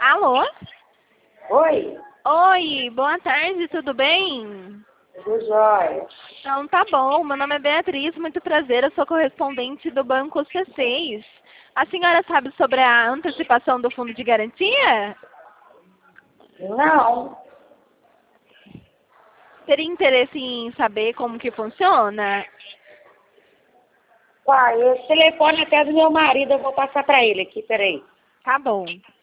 Alô? Oi, Oi, boa tarde, tudo bem? tudo jóia. Então tá bom, meu nome é Beatriz, muito prazer, eu sou correspondente do Banco C6. A senhora sabe sobre a antecipação do fundo de garantia? Não, Teria interesse em saber como que funciona? pai, esse telefone até do meu marido, eu vou passar para ele aqui, peraí. Tá bom.